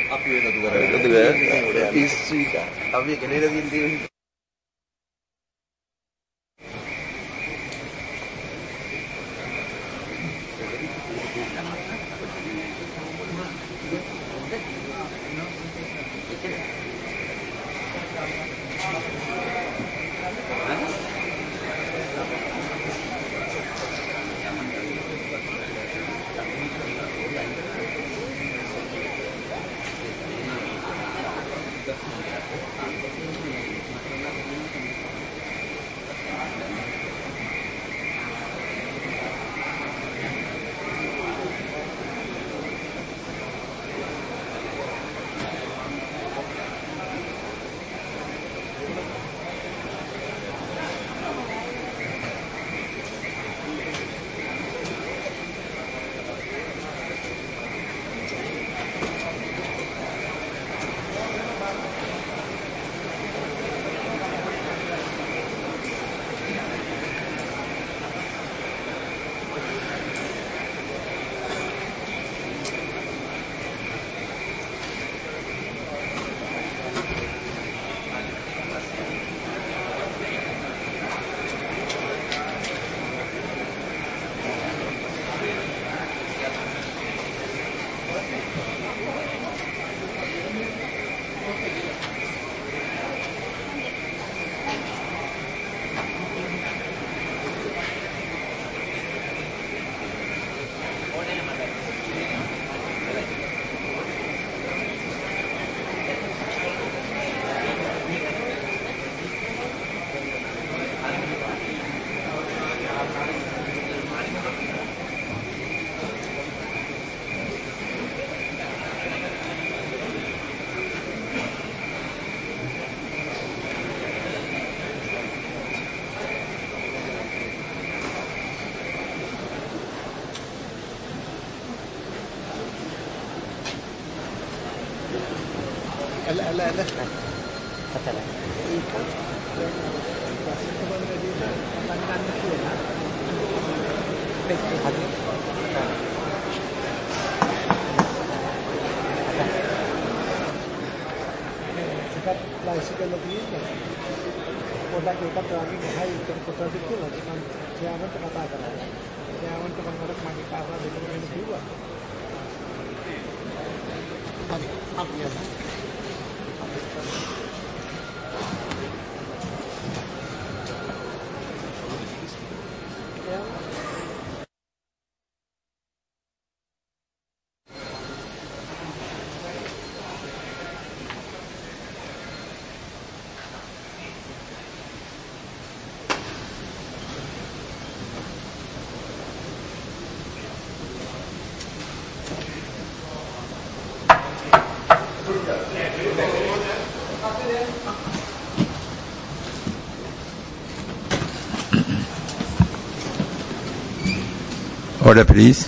අපි එකතු කරගෙන පිස්සුයික අපි කෙනෙක් දින්දී Order please.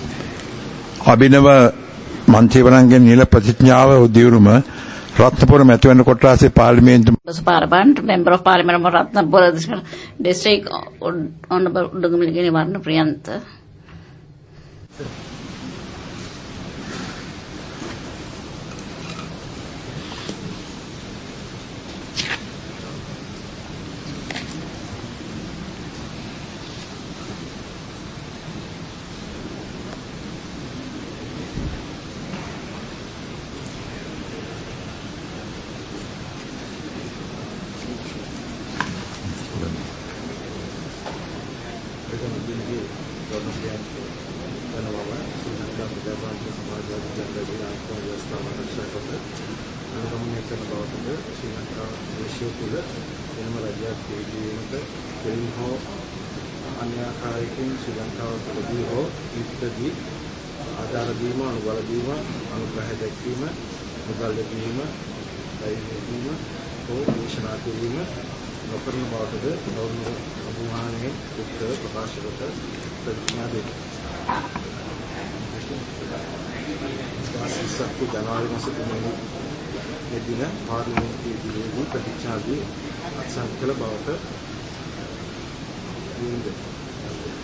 අභිනව මන්ත්‍රීවරයන්ගේ නිල ප්‍රතිඥාව උදියුරුම රත්නපුර මැතිවරණ කොට්ටාසේ පාර්ලිමේන්තු Parliament member of Parliament of Ratnapura district Honorable Udugamilgeni Varna Priyantha.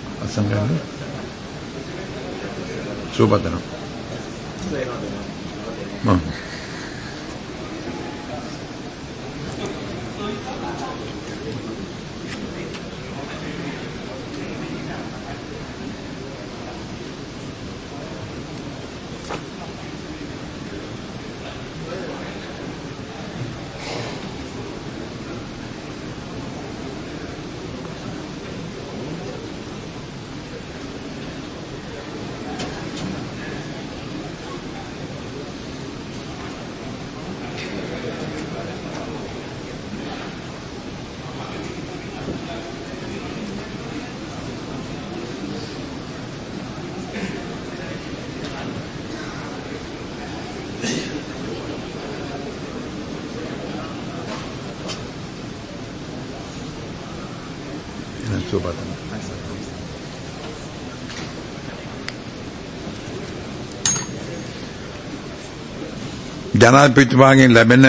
සුබදනම් ජනාධිපතිතුමාගෙන් ලැබෙන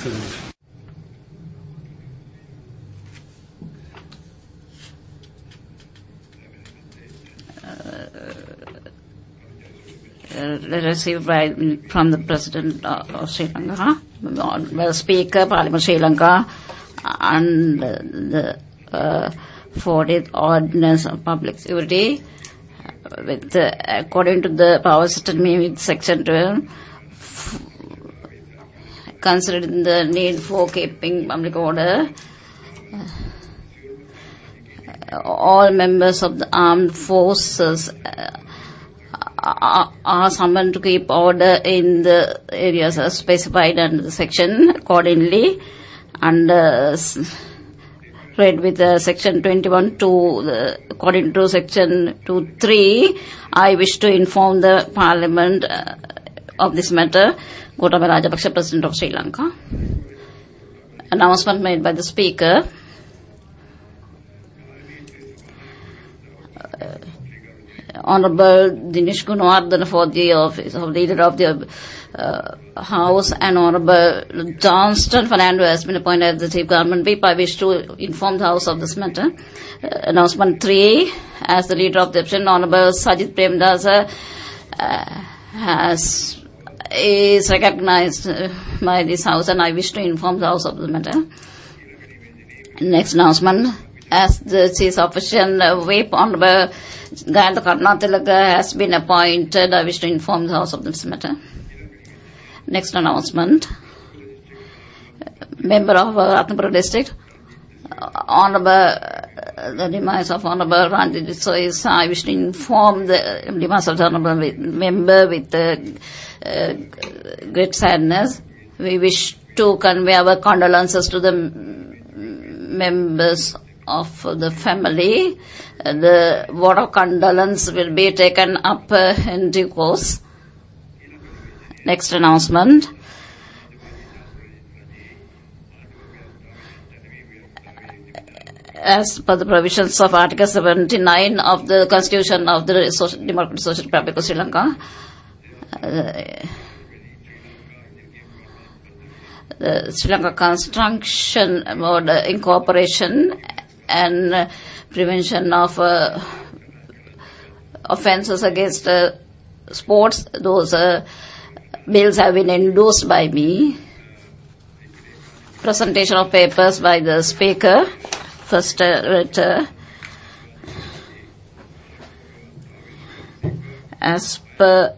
received from the President of Sri Lanka, the Speaker, Parliament Sri Lanka, and the 40th Ordinance of Public Security, with according to the Power System with Section 12, considering the need for keeping public order, all members of the armed forces are summoned to keep order in the areas as specified under the section accordingly, and read with section 21(2), according to section 2(3), I wish to inform the Parliament of this matter. Gotabaya Rajapaksa, President of Sri Lanka. Announcement made by the Speaker. Honorable Dinesh Gunawardena for the office of Leader of the House, and Honorable Johnston Fernando has been appointed as the Chief Government Whip. I wish to inform the House of this matter. Announcement 3, as the Leader of the Opposition, Honorable Sajid Premdasa is recognized by this House, and I wish to inform the House of the matter. Next announcement, as the Chief Official Whip, Honorable Gayantha Karnatilaka has been appointed. I wish to inform the House of this matter. Next announcement, member of Ratnapura District, Honorable the demise of Honorable Ranjit Sois. I wish to inform the demise of the Honorable member with great sadness. We wish to convey our condolences to the members of the family. The vote of condolence will be taken up in due course. Next announcement. As per the provisions of Article 79 of the Constitution of the Democratic Social Republic of Sri Lanka, the Sri Lanka Construction Board Incorporation and Prevention of Offences Against Sports, those bills have been endorsed by me. Presentation of papers by the Speaker. First letter. As per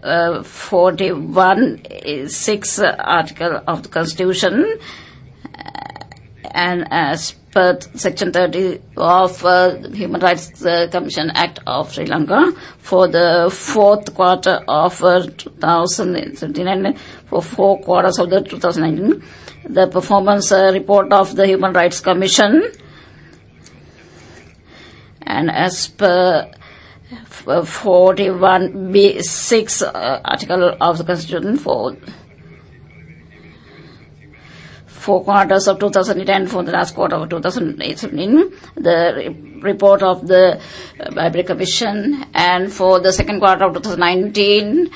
41(6) article of the Constitution, and as per Section 30 of the Human Rights Commission Act of Sri Lanka, for the fourth quarter of 2017, for 4 quarters of the 2019, the performance report of the Human Rights Commission, and as per 41(b)(6) article of the Constitution, for 4 quarters of 2010, for the last quarter of 2018, the report of the Library Commission, and for the second quarter of 2019,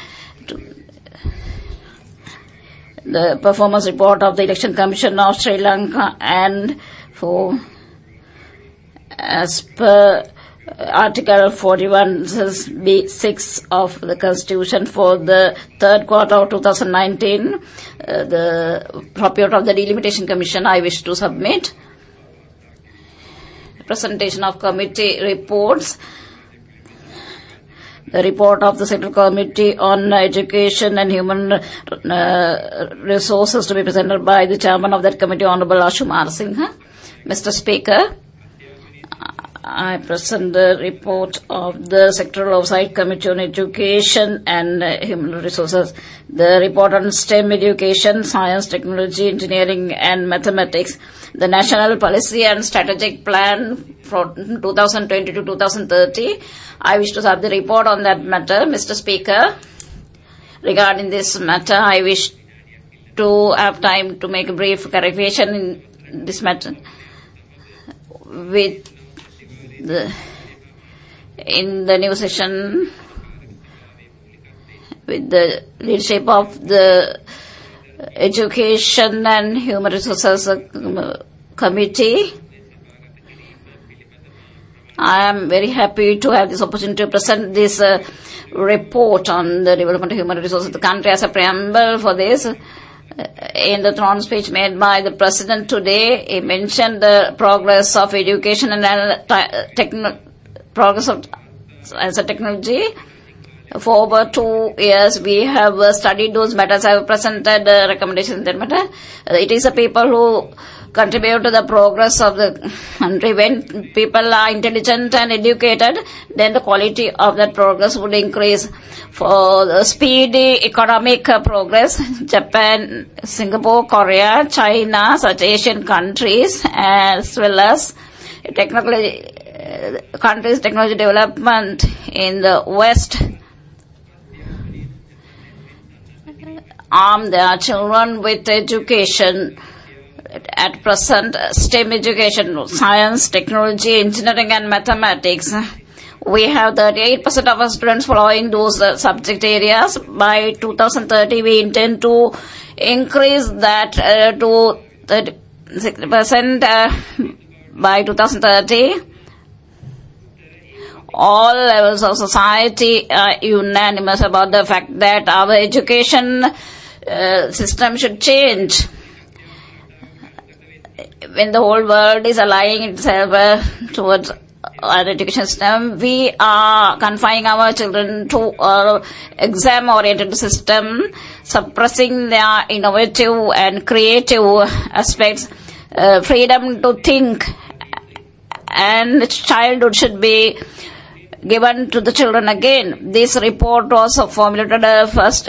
the performance report of the Election Commission of Sri Lanka, and for as per Article 41(b)(6) of the Constitution for the third quarter of 2019, the report of the Delimitation Commission I wish to submit. Presentation of committee reports. The report of the Central Committee on Education and Human Resources to be presented by the Chairman of that Committee, Honorable Ashumar Singha. Mr. Speaker, I present the report of the Sectoral Oversight Committee on Education and Human Resources. The report on STEM education, science, technology, engineering and mathematics. The National Policy and Strategic Plan for 2020 to 2030. I wish to have the report on that matter. Mr. Speaker, regarding this matter, I wish to have time to make a brief clarification in this matter. In the new session, with the leadership of the Education and Human Resources Committee, I am very happy to have this opportunity to present this report on the development of human resources of the country. As a preamble for this, in the throne speech made by the President today, he mentioned the progress of education and progress of science and technology. For over 2 years, we have studied those matters. I have presented recommendations in that matter. It is the people who contribute to the progress of the country. When people are intelligent and educated, then the quality of that progress would increase. For the speedy economic progress, Japan, Singapore, Korea, China, such Asian countries, as well as technology development in the West, arm their children with education. At present, STEM education, science, technology, engineering and mathematics. We have 38% of our students following those subject areas. By 2030, we intend to increase that to 30% by 2030. All levels of society are unanimous about the fact that our education system should change. When the whole world is aligning itself towards our education system, we are confining our children to an exam-oriented system, suppressing their innovative and creative aspects. Freedom to think and childhood should be given to the children again. This report was formulated first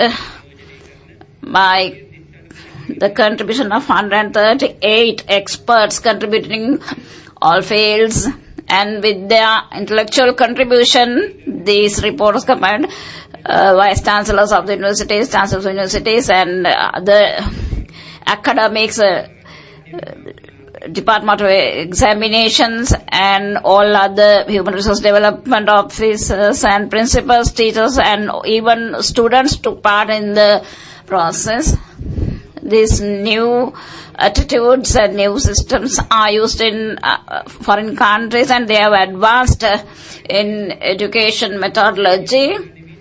by the contribution of 138 experts contributing all fields, and with their intellectual contribution, these reports combined vice chancellors of the universities, chancellors of universities, and the academics, Department of Examinations, and all other human resource development officers and principals, teachers, and even students took part in the process. These new attitudes and new systems are used in foreign countries, and they have advanced in education methodology,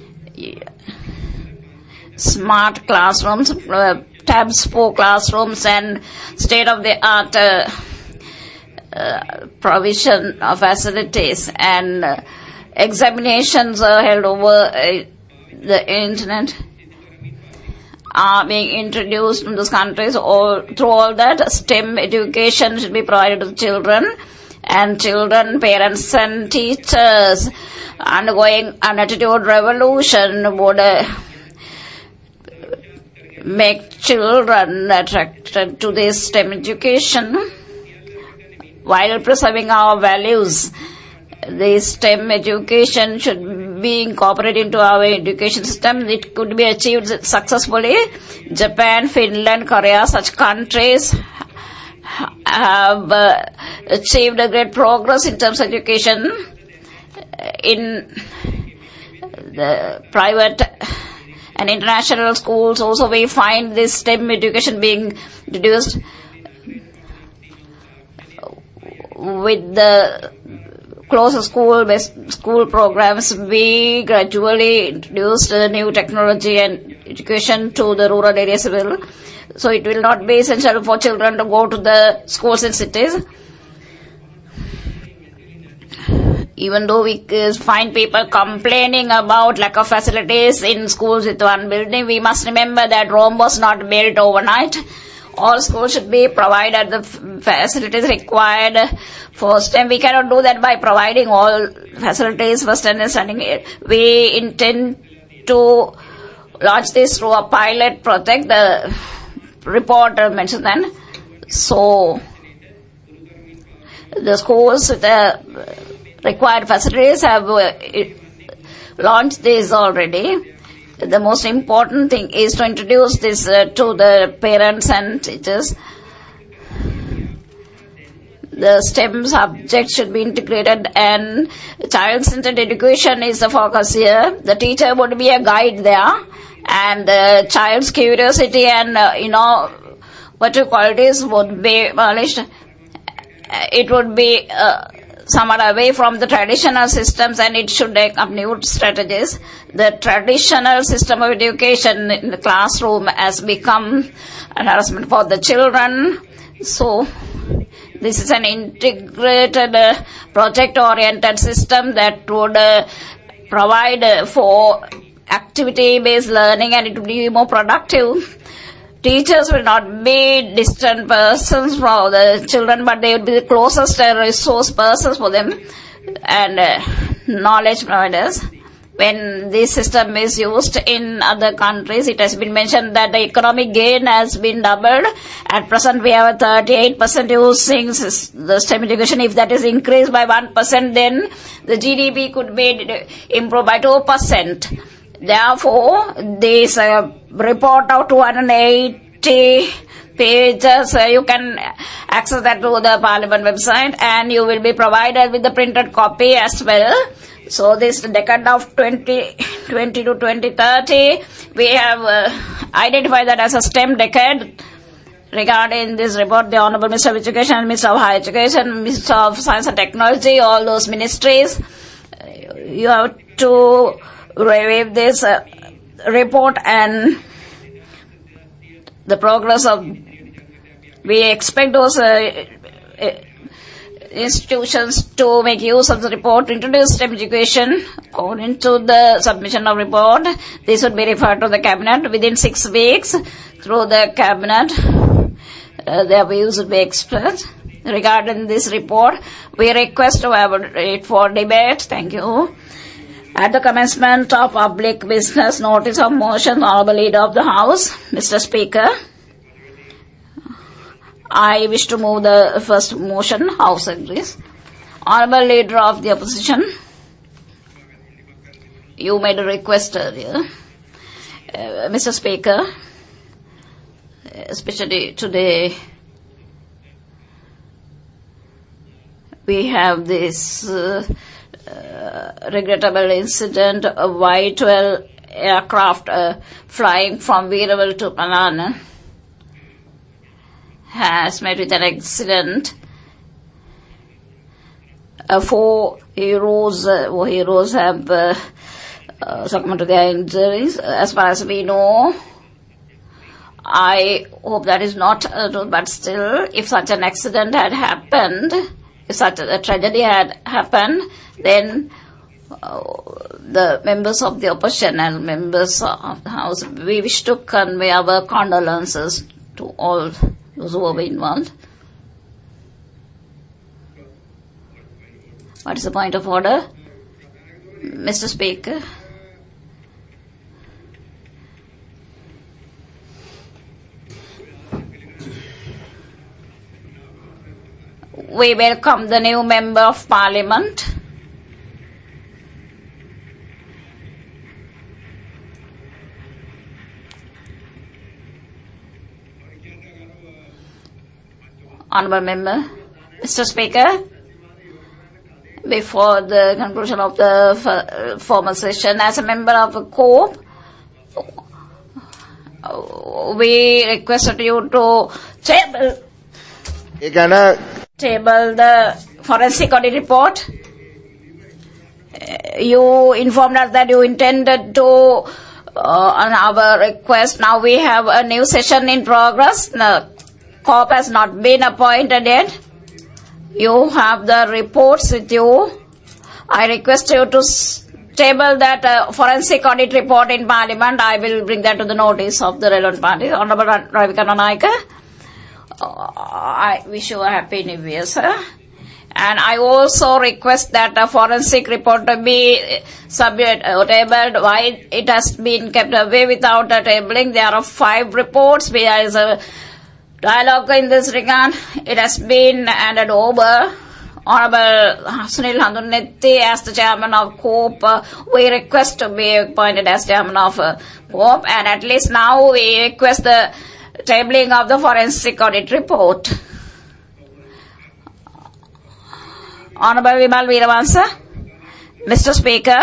smart classrooms, tabs for classrooms, and state-of-the-art provision of facilities, and examinations are held over the internet are being introduced in those countries. Through all that, STEM education should be provided to children, and children, parents and teachers undergoing an attitude revolution would make children attracted to this STEM education while preserving our values. This STEM education should be incorporated into our education system. It could be achieved successfully. Japan, Finland, Korea, such countries have achieved a great progress in terms of education. In the private and international schools also we find this STEM education being introduced with the close school programs, we gradually introduced new technology and education to the rural areas as well. So it will not be essential for children to go to the schools in cities. Even though we find people complaining about lack of facilities in schools with one building, we must remember that Rome was not built overnight. All schools should be provided the facilities required first, and we cannot do that by providing all facilities first and then starting it. We intend to launch this through a pilot project. The report mentioned then. So the schools with the required facilities have launched this already. The most important thing is to introduce this to the parents and teachers. The STEM subject should be integrated, and child-centered education is the focus here. The teacher would be a guide there, and the child's curiosity and innovative qualities would be polished. It would be somewhat away from the traditional systems, and it should take up new strategies. The traditional system of education in the classroom has become an harassment for the children. So this is an integrated project-oriented system that would provide for activity-based learning, and it would be more productive. Teachers will not be distant persons for the children, but they will be the closest resource persons for them and knowledge providers. When this system is used in other countries, it has been mentioned that the economic gain has been doubled. At present, we have a 38% using the STEM education. If that is increased by 1%, then the GDP could be improved by 2%. Therefore, this report of 280 pages, you can access that through the Parliament website, and you will be provided with the printed copy as well. So this decade of 2020 to 2030, we have identified that as a STEM decade. Regarding this report, the Honourable Minister of Education and Minister of Higher Education, Minister of Science and Technology, all those ministries, you have to review this report and the progress of. We expect those institutions to make use of the report to introduce STEM education. According to the submission of report, this would be referred to the Cabinet within 6 weeks. Through the Cabinet, their views would be expressed. Regarding this report, we request to have it for debate. Thank you. At the commencement of public business, notice of motion, Honourable Leader of the House, Mr. Speaker, I wish to move the first motion. House agrees. Honourable Leader of the Opposition, you made a request earlier. Mr. Speaker, especially today, we have this regrettable incident, a Y-12 aircraft flying from Veeravel to Palana has met with an accident. 4 heroes have succumbed to their injuries. As far as we know, I hope that is not true, but still, if such an accident had happened, if such a tragedy had happened, then the members of the opposition and members of the House, we wish to convey our condolences to all those who were involved. What is the point of order? Mr. Speaker. We welcome the new Member of Parliament. Honourable Member, Mr. Speaker, before the conclusion of the formal session, as a member of the COPE, we requested you to table the forensic audit report You informed us that you intended to, on our request, now we have a new session in progress. The COP has not been appointed yet. You have the reports with you. I request you to table that forensic audit report in Parliament. I will bring that to the notice of the relevant parties. Honorable Ravika Naika, I wish you a happy New Year, sir. And I also request that a forensic report to be tabled. Why it has been kept away without a tabling? There are 5 reports. There is a dialogue in this regard. It has been handed over. Honorable Sunil Handunetti as the chairman of COPE, we request to be appointed as chairman of COPE, and at least now we request the tabling of the forensic audit report. Honorable Vimal Veeravansa, Mr. Speaker,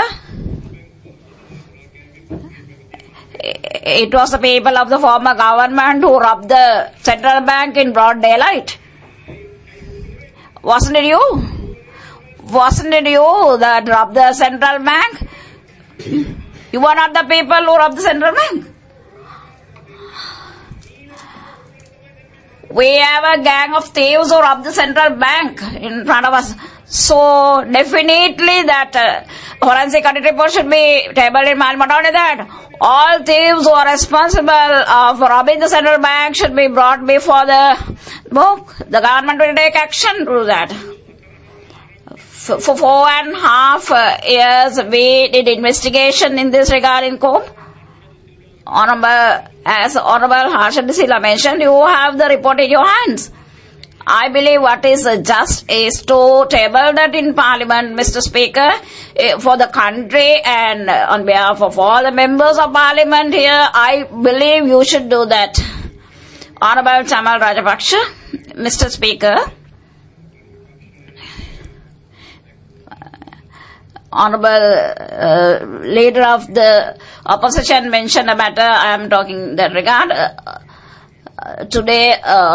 it was the people of the former government who robbed the central bank in broad daylight. Wasn't it you? Wasn't it you that robbed the central bank? You were not the people who robbed the central bank. We have a gang of thieves who robbed the central bank in front of us. So definitely that forensic audit report should be tabled in Parliament. Not only that, all thieves who are responsible for robbing the central bank should be brought before the book. The government will take action to that. For 4.5 years, we did investigation in this regard in COPE. As Honorable Harsha De Silva mentioned, you have the report in your hands. I believe what is just is to table that in Parliament, Mr. Speaker, for the country and on behalf of all the members of Parliament here. I believe you should do that. Honorable Chamal Rajapaksa, Mr. Speaker, Honorable Leader of the Opposition mentioned a matter. I am talking in that regard. Today,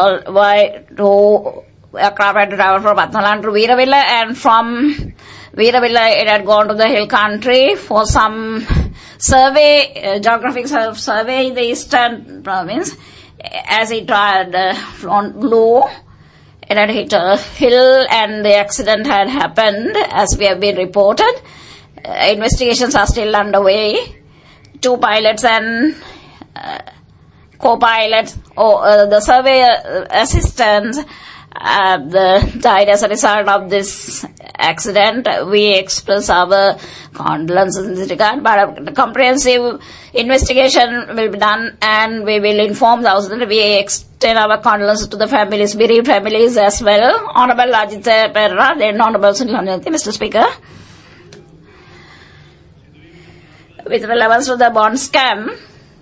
aircraft had traveled from Patnaland to Veeravilla, and from Veeravilla it had gone to the hill country for some survey, geographic survey in the eastern province. As it had flown low, it had hit a hill and the accident had happened, as we have been reported. Investigations are still underway. 2 pilots and co-pilots, the survey assistants died as a result of this accident. We express our condolences in this regard, but a comprehensive investigation will be done and we will inform the House that we extend our condolences to the families, bereaved families as well. Honorable Ajitha Perera, then Honorable Sunil Handunetti, Mr. Speaker. With relevance to the bond scam,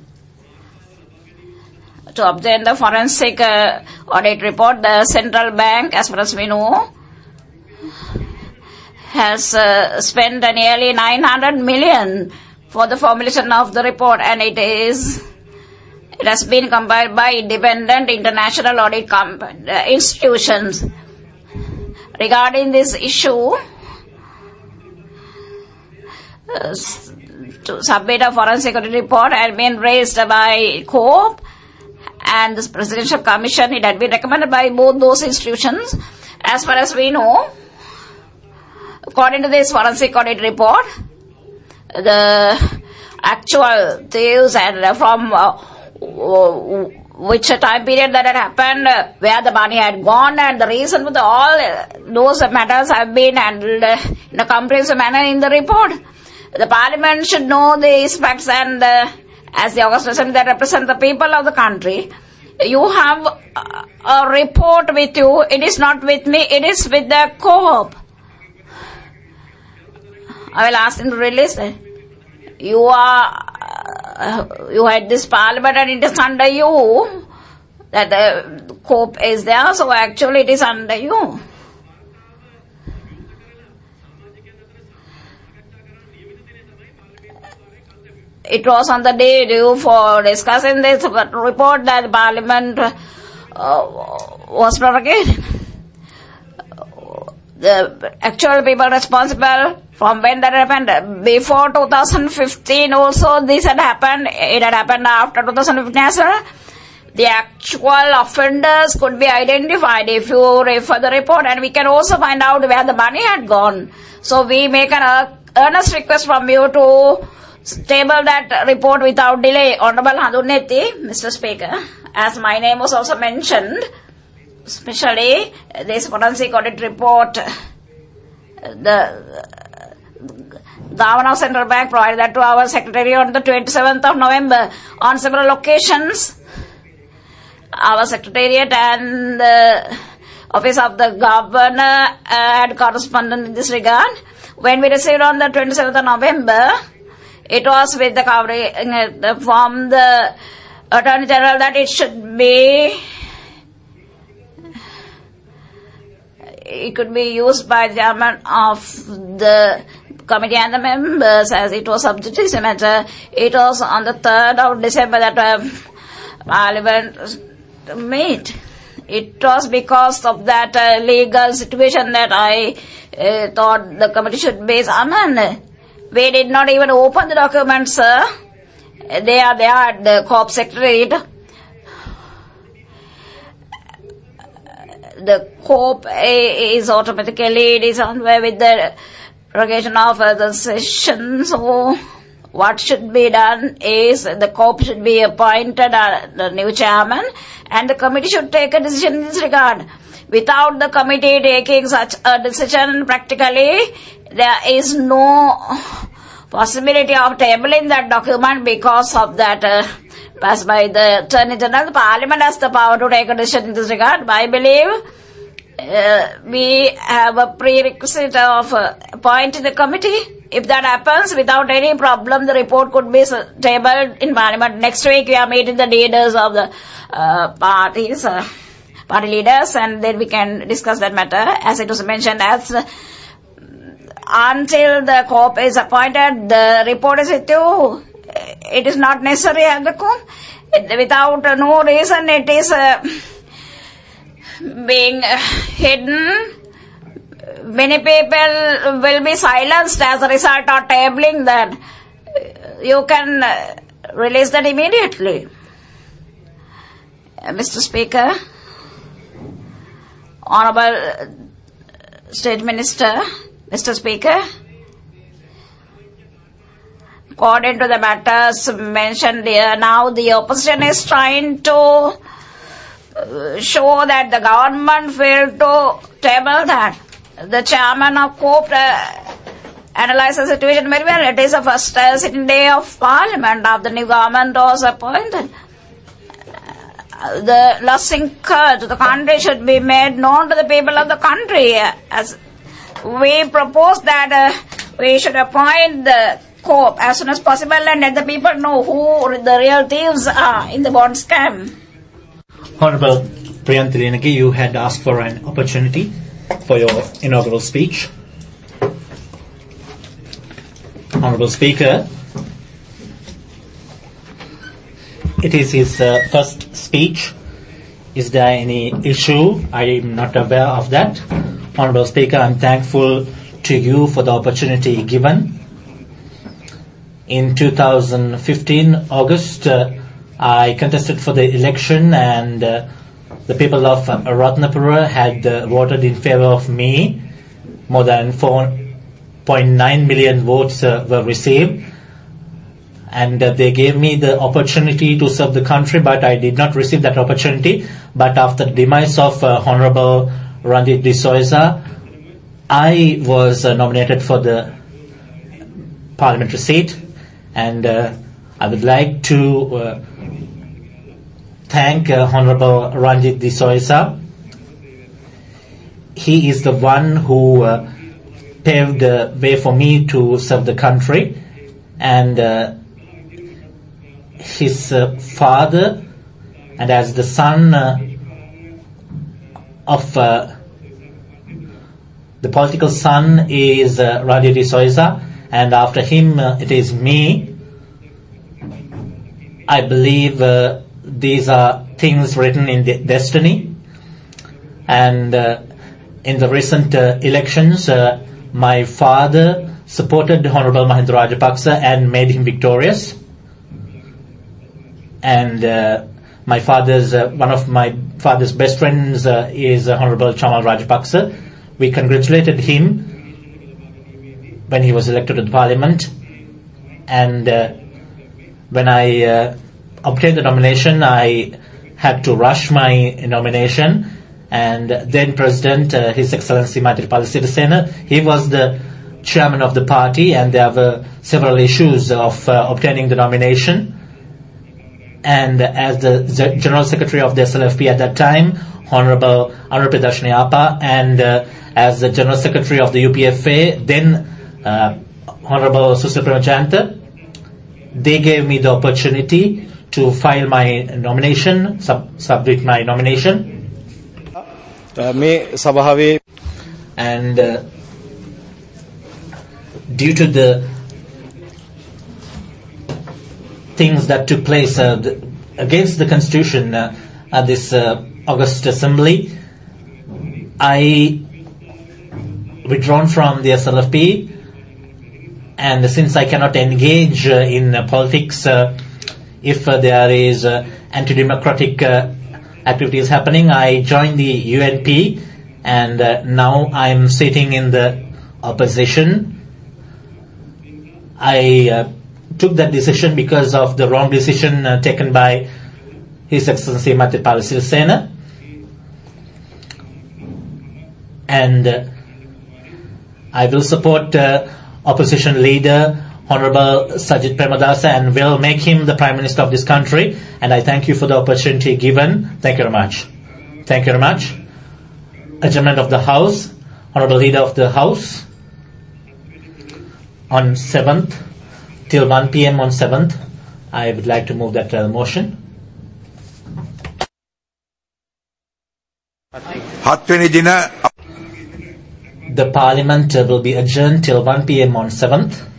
to obtain the forensic audit report, the central bank, as far as we know, has spent nearly 900 million for the formulation of the report, and it has been compiled by independent international audit institutions. Regarding this issue, to submit a forensic audit report had been raised by COPE and the Presidential Commission. It had been recommended by both those institutions. As far as we know, according to this forensic audit report, the actual thieves and from which time period that had happened, where the money had gone, and the reason for all those matters have been handled in a comprehensive manner in the report. The Parliament should know these facts, and as the August President that represent the people of the country, you have a report with you. It is not with me, it is with the COPE. I will ask him to release it. You had this Parliament and it is under you that the COPE is there, so actually it is under you. It was on the day due for discussing this report that the Parliament was prorogated. The actual people responsible from when that happened. Before 2015 also this had happened. It had happened after 2015 as well. The actual offenders could be identified if you refer the report, and we can also find out where the money had gone. So we make an earnest request from you to table that report without delay. Honorable Handuneti, Mr. Speaker, as my name was also mentioned, especially this forensic audit report, the Governor of Central Bank provided that to our Secretary on the 27th of November. On several occasions, our Secretariat and the Office of the Governor had correspondence in this regard. When we received on the 27th of November, it was with the coverage from the Attorney General that it should be, it could be used by the chairman of the committee and the members as it was subject to this matter. It was on the 3rd of December that Parliament made. It was because of that legal situation that I thought the committee should be summoned. We did not even open the documents, sir. They are there at the Corp Secretariat. The Corp is automatically disarmed with the prorogation of the session. So what should be done is the Corp should be appointed the new chairman, and the committee should take a decision in this regard. Without the committee taking such a decision, practically there is no possibility of tabling that document because of that passed by the Attorney General. The Parliament has the power to take a decision in this regard. I believe we have a prerequisite of appointing the committee. If that happens without any problem, the report could be tabled in Parliament. Next week we are meeting the leaders of the parties, party leaders, and then we can discuss that matter. As it was mentioned, as until the Corp is appointed, the report is with you. It is not necessary at the Corp. Without no reason, it is being hidden. Many people will be silenced as a result of tabling that. You can release that immediately. Mr. Speaker, Honorable State Minister, Mr. Speaker, according to the matters mentioned here, now the opposition is trying to show that the government failed to table that. The chairman of Corp analyzed the situation very well. It is the first sitting day of Parliament of the new government was appointed. The loss incurred to the country should be made known to the people of the country. As we propose that we should appoint the Corp as soon as possible and let the people know who the real thieves are in the bond scam. Honorable Priyanth Lenagi, you had asked for an opportunity for your inaugural speech. Honorable Speaker, it is his first speech. Is there any issue? I am not aware of that. Honorable Speaker, I am thankful to you for the opportunity given. In 2015, August, I contested for the election, and the people of Ratnapura had voted in favor of me. More than 4.9 million votes were received, and they gave me the opportunity to serve the country, but I did not receive that opportunity. But after the demise of Honorable Ranjit D'Souza, I was nominated for the parliamentary seat, and I would like to thank Honorable Ranjit D'Souza. He is the one who paved the way for me to serve the country, and his father, and as the son of the political son is Ranjit D'Souza, and after him it is me. I believe these are things written in the destiny, and in the recent elections my father supported Honorable Mahinda Rajapaksa and made him victorious. And one of my father's best friends is Honorable Chamal Rajapaksa. We congratulated him when he was elected to the parliament. And when I obtained the nomination, I had to rush my nomination. And then President, His Excellency Maithripala Sirisena, he was the chairman of the party, and there were several issues of obtaining the nomination. And as the General Secretary of the SLFP at that time, Honorable Anuradharshini Appa, and as the General Secretary of the UPFA, then Honorable Susila Premajayantha, they gave me the opportunity to file my nomination, submit my nomination. And due to the things that took place against the Constitution at this August Assembly, I withdrawn from the SLFP, and since I cannot engage in politics if there is anti-democratic activities happening, I joined the UNP, and now I'm sitting in the opposition. I took that decision because of the wrong decision taken by His Excellency Maithripala Sirisena, and I will support opposition leader Honorable Sajith Premadasa and will make him the Prime Minister of this country. And I thank you for the opportunity given. Thank you very much. Thank you very much. Adjournment of the House. Honorable Leader of the House. On 7th, till 1 p.m. on 7th, I would like to move that motion. The Parliament will be adjourned till 1 p.m. on 7th.